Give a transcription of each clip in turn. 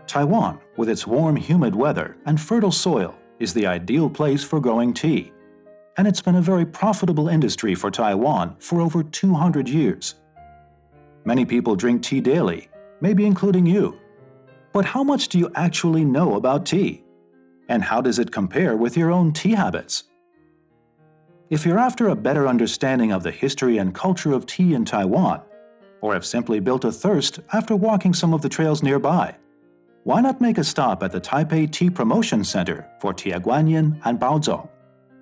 Taiwan, with its warm, humid weather and fertile soil, is the ideal place for growing tea, and it's been a very profitable industry for Taiwan for over 200 years. Many people drink tea daily, maybe including you. But how much do you actually know about tea? And how does it compare with your own tea habits? If you're after a better understanding of the history and culture of tea in Taiwan, or have simply built a thirst after walking some of the trails nearby, why not make a stop at the Taipei Tea Promotion Center for Tieguanyin and Baozhong?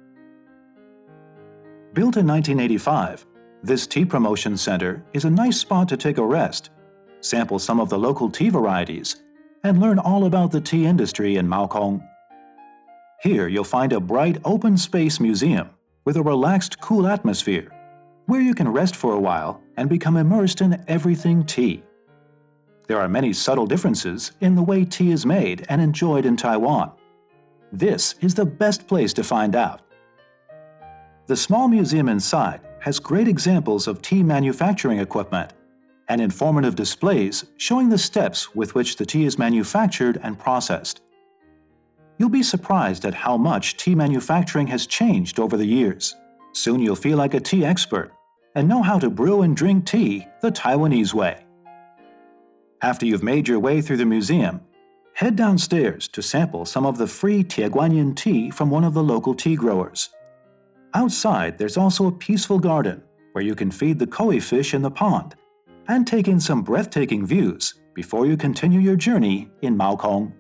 Built in 1985, this tea promotion center is a nice spot to take a rest, sample some of the local tea varieties, and learn all about the tea industry in Maokong. Here you'll find a bright open space museum with a relaxed, cool atmosphere, where you can rest for a while and become immersed in everything tea. There are many subtle differences in the way tea is made and enjoyed in Taiwan. This is the best place to find out. The small museum inside has great examples of tea manufacturing equipment and informative displays showing the steps with which the tea is manufactured and processed. You'll be surprised at how much tea manufacturing has changed over the years. Soon you'll feel like a tea expert and know how to brew and drink tea the Taiwanese way. After you've made your way through the museum, head downstairs to sample some of the free Tieguanyin tea from one of the local tea growers. Outside, there's also a peaceful garden where you can feed the koi fish in the pond and take in some breathtaking views before you continue your journey in Maokong.